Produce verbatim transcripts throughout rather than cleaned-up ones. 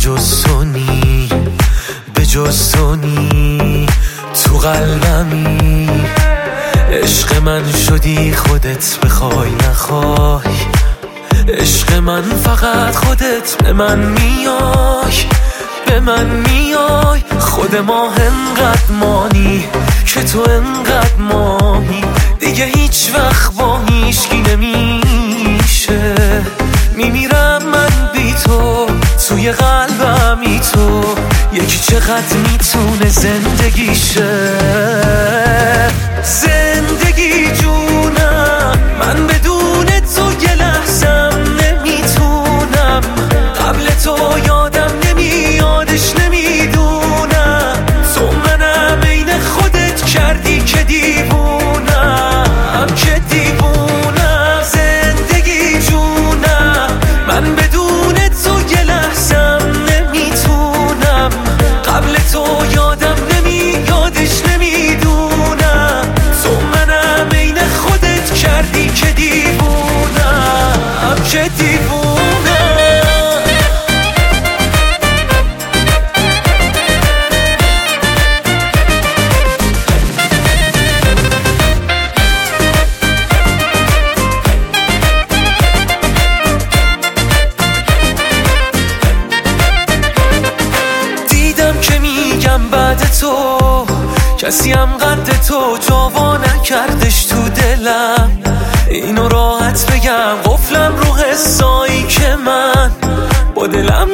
جز تو نی، به جز تو نی، تو قلبمی. عشق من شدی خودت بخوای نخوای، عشق من فقط خودت به من میای، به من میای. خود ما انقدر مانی که تو انقدر مانی، دیگه هیچ وقت با هیچکی نمیشه. میمیرم من بی تو، توی قلبمی تو، یکی چقدر میتونه زندگیشه. زندگی جونم، من بدون تو یه لحظم نمیتونم. قبل تو یادم نمیادش نمیدونم. تو منم عین خودت کردی که دیوونم، که دیوونم. زندگی جونم، من بدون تو یه لحظم نمیتونم. قبل تو یادم نمیادش نمیدونم. تو منم عین خودت کردی که دیوونم، که دیوونم. بعد تو کسی هم قد تو جاوا نکردش تو دلم. اینو راحت بگم قفلم رو حسایی که من با دلم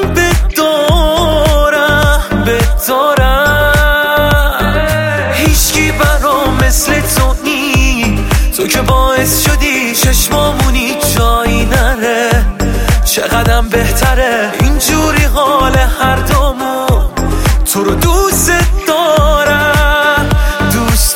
بدارم بدارم. هیچکی برام مثل تو نی، تو که باعث شدی چشمامونی جایی نره. چقدرم بهتره اینجوری حال هر دومون. تو رو دوست دارم، دوست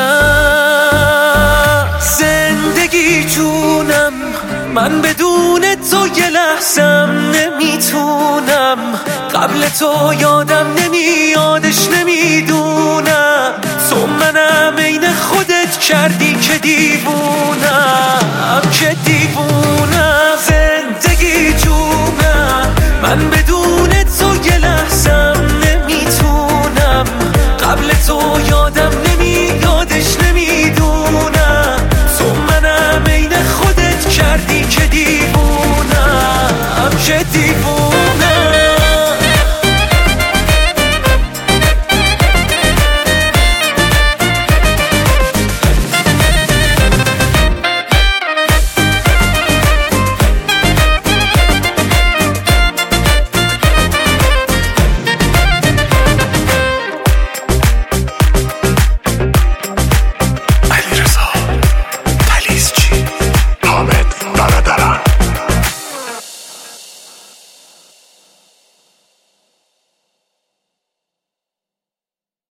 دارم. زندگی جونم، من بدون تو یه لحظم نمیتونم. قبل تو یادم نمیادش نمیدونم. تو منم عین خودت کردی که دیوونم، که دیوونم. زندگی جونم، من بدون تو یه لحظم نمیتونم. قبل تو یادم نمیادش نمیدونم. تو منم عین خودت کردی که دیوونم، که دیوونم.